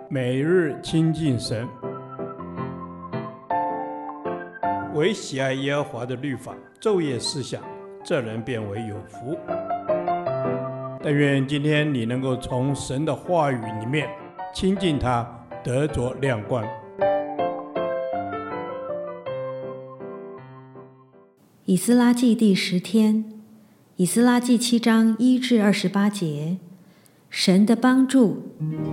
每日亲近神，唯喜爱耶和华的律法，昼夜思想，这人变为有福。但愿今天你能够从神的话语里面亲近他，得着亮光。 以斯拉记第10天，以斯拉记7章1至28节，神的帮助。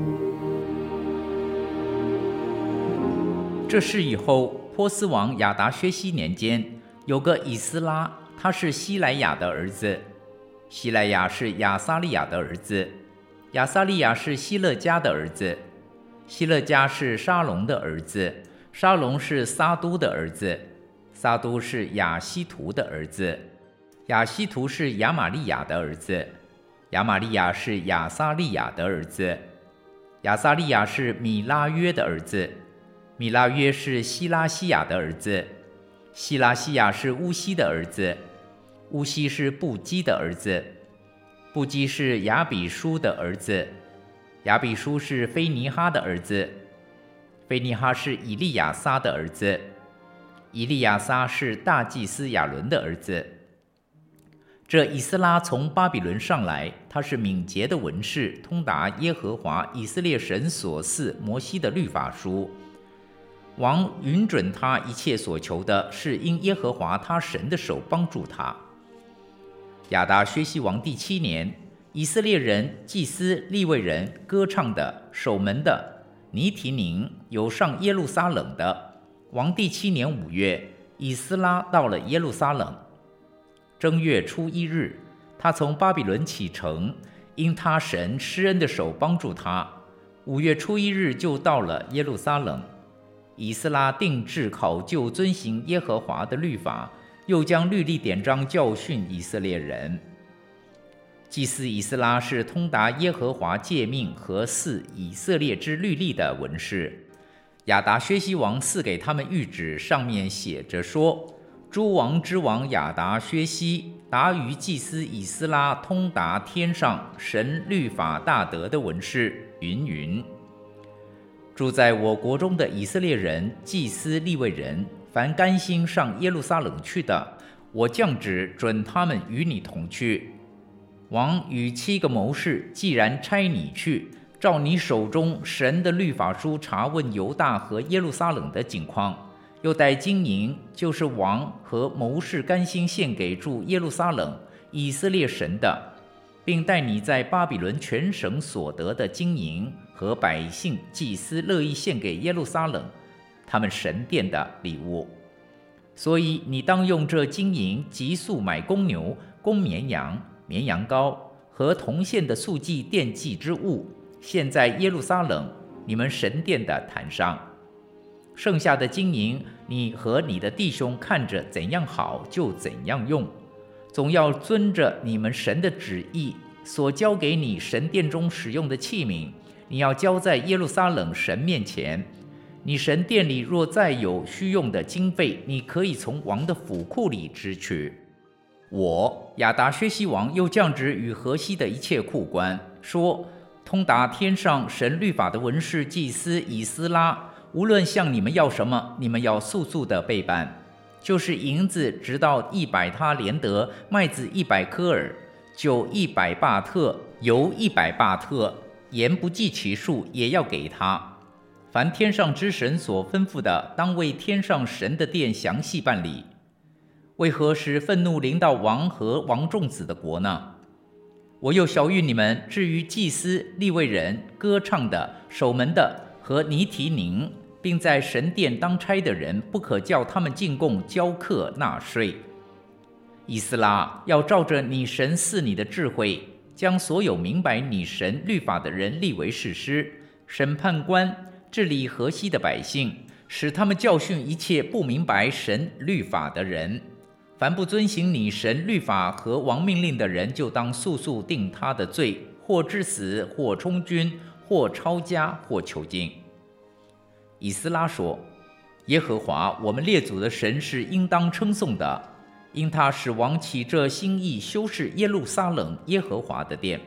这事以后，波斯王亚达薛西年间，有个以斯拉，他是希莱亚的儿子。希莱亚是亚撒利亚的儿子，亚撒利亚是希勒家的儿子，希勒家是沙龙的儿子，沙龙是撒都的儿子，撒都是亚希图的儿子，亚希图是亚玛利亚的儿子，亚玛利亚是亚撒利亚的儿子，亚撒利亚是米拉约的儿子，米拉约是希拉西亚的儿子，希拉西亚是乌西的儿子，乌西是布基的儿子，布基是亚比书的儿子，亚比书是菲尼哈的儿子，菲尼哈是以利亚撒的儿子，以利亚撒是大祭司亚伦的儿子。这以斯拉从巴比伦上来，他是敏捷的文士，通达耶和华以色列神所赐摩西的律法书。王允准他一切所求的，是因耶和华他神的手帮助他。亚达薛西王第7年，以色列人、祭司、利未人、歌唱的、守门的、尼提宁有上耶路撒冷的。王第7年5月，以斯拉到了耶路撒冷。正月初1日，他从巴比伦启程，因他神施恩的手帮助他。5月初1日就到了耶路撒冷。以斯拉定志考究遵行耶和华的律法，又将律例典章教训以色列人。祭司以斯拉是通达耶和华诫命和赐以色列之律例的文士。亚达薛西王赐给他们谕旨，上面写着说：诸王之王亚达薛西达于祭司以斯拉通达天上神律法大德的文士，云云。住在我国中的以色列人、祭司、利未人，凡甘心上耶路撒冷去的，我降旨准他们与你同去。王与7个谋士既然差你去，照你手中神的律法书查问犹大和耶路撒冷的景况，又带金银，就是王和谋士甘心献给住耶路撒冷以色列神的，并带你在巴比伦全省所得的金银和百姓祭司乐意献给耶路撒冷他们神殿的礼物。所以你当用这金银急速买公牛、公绵羊、绵羊羔和铜线的素祭奠祭之物，献在耶路撒冷你们神殿的坛上。剩下的金银，你和你的弟兄看着怎样好就怎样用，总要遵着你们神的旨意所交给你神殿中使用的器皿，你要交在耶路撒冷神面前。你神殿里若再有需用的经费，你可以从王的府库里支取。我亚达薛西王又降旨与河西的一切库官说：通达天上神律法的文士祭司以斯拉，无论向你们要什么，你们要速速的备办，就是银子直到100他连得，麦子100科尔，酒100巴特，油100巴特，盐不计其数，也要给他。凡天上之神所吩咐的，当为天上神的殿详细办理。为何使愤怒临到王和王众子的国呢？我又晓谕你们，至于祭司、利未人、歌唱的、守门的和尼提宁，并在神殿当差的人，不可叫他们进贡、交课、纳税。以斯拉要照着你神赐你的智慧，将所有明白你神律法的人立为士师、审判官，治理河西的百姓，使他们教训一切不明白神律法的人。凡不遵行你神律法和王命令的人，就当速速定他的罪，或致死，或充军，或抄家，或囚禁。以斯拉说：耶和华我们列祖的神是应当称颂的，因他使王起这心意修饰耶路撒冷耶和华的殿，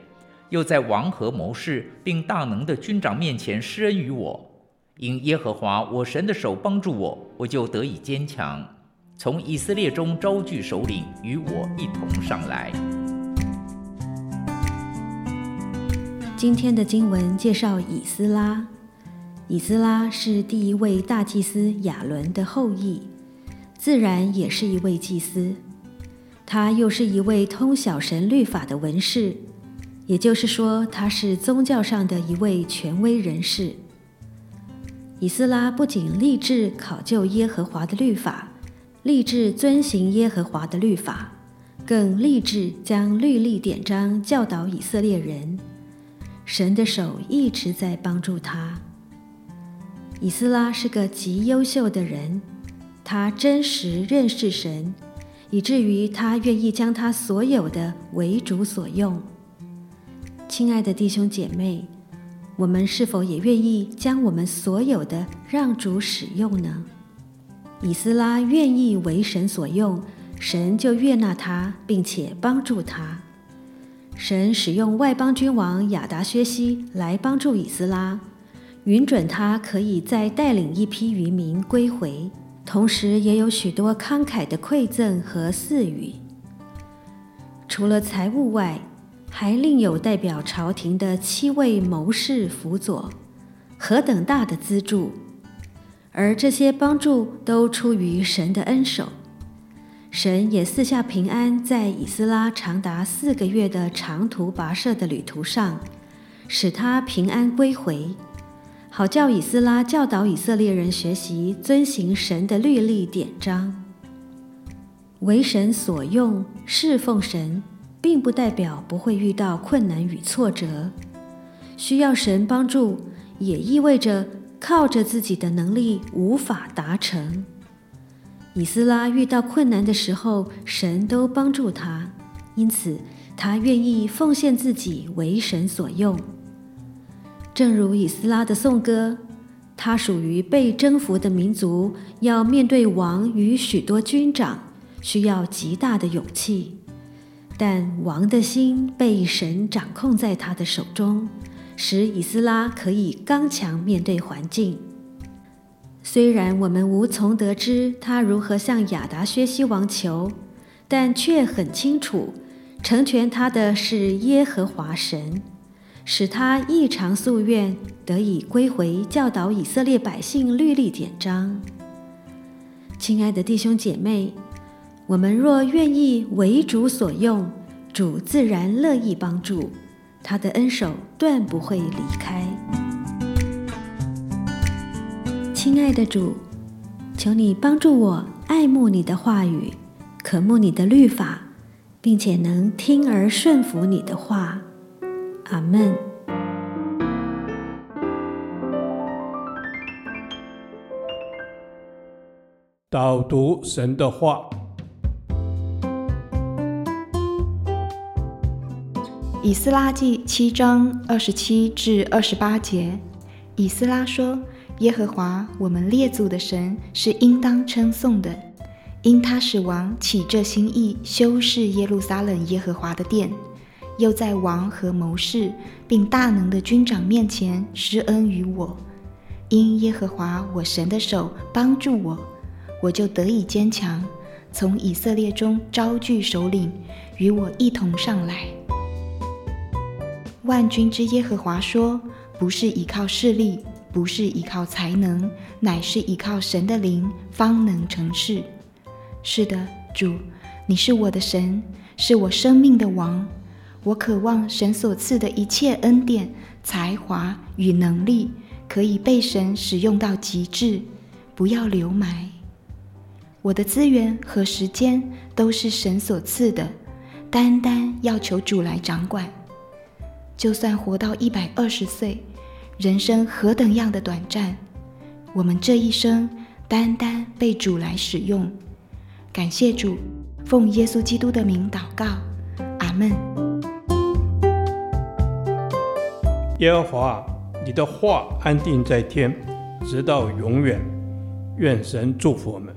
又在王和谋士并大能的军长面前施恩于我。因耶和华我神的手帮助我，我就得以坚强，从以色列中招聚首领，与我一同上来。 今天的经文介绍以斯拉。以斯拉是第一位大祭司亚伦的后裔，自然也是一位祭司。他又是一位通晓神律法的文士，也就是说，他是宗教上的一位权威人士。以斯拉不仅立志考究耶和华的律法，立志遵行耶和华的律法，更立志将律例典章教导以色列人。神的手一直在帮助他。以斯拉是个极优秀的人，他真实认识神，以至于他愿意将他所有的为主所用。亲爱的弟兄姐妹，我们是否也愿意将我们所有的让主使用呢？以斯拉愿意为神所用，神就悦纳他，并且帮助他。神使用外邦君王亚达薛西来帮助以斯拉，允准他可以再带领一批渔民归回，同时也有许多慷慨的馈赠和赐予。除了财物外，还另有代表朝廷的7位谋士辅佐，何等大的资助！而这些帮助都出于神的恩手。神也赐下平安，在以斯拉长达4个月的长途跋涉的旅途上，使他平安归回，好叫以斯拉教导以色列人学习遵行神的律例典章。为神所用，侍奉神，并不代表不会遇到困难与挫折。需要神帮助，也意味着靠着自己的能力无法达成。以斯拉遇到困难的时候，神都帮助他，因此他愿意奉献自己为神所用。正如以斯拉的颂歌，他属于被征服的民族，要面对王与许多军长，需要极大的勇气。但王的心被神掌控在他的手中，使以斯拉可以刚强面对环境。虽然我们无从得知他如何向亚达薛西王求，但却很清楚，成全他的是耶和华神，使他异常夙愿，得以归回教导以色列百姓律例典章。亲爱的弟兄姐妹，我们若愿意为主所用，主自然乐意帮助，他的恩手断不会离开。亲爱的主，求你帮助我爱慕你的话语，渴慕你的律法，并且能听而顺服你的话。阿们。 导读神的话。 以斯拉记7章27至28节，以斯拉说：耶和华我们列祖的神是应当称颂的，因他使王起这心意修饰耶路撒冷耶和华的殿，又在王和谋士并大能的军长面前施恩于我。因耶和华我神的手帮助我，我就得以坚强，从以色列中招聚首领，与我一同上来。万军之耶和华说：不是依靠势力，不是依靠才能，乃是依靠神的灵，方能成事。是的，主，你是我的神，是我生命的王。我渴望神所赐的一切恩典、才华与能力，可以被神使用到极致，不要留埋。我的资源和时间都是神所赐的，单单要求主来掌管。就算活到120岁，人生何等样的短暂，我们这一生单单被主来使用。感谢主，奉耶稣基督的名祷告，阿们。 耶和华，你的话安定在天，直到永远。愿神祝福我们。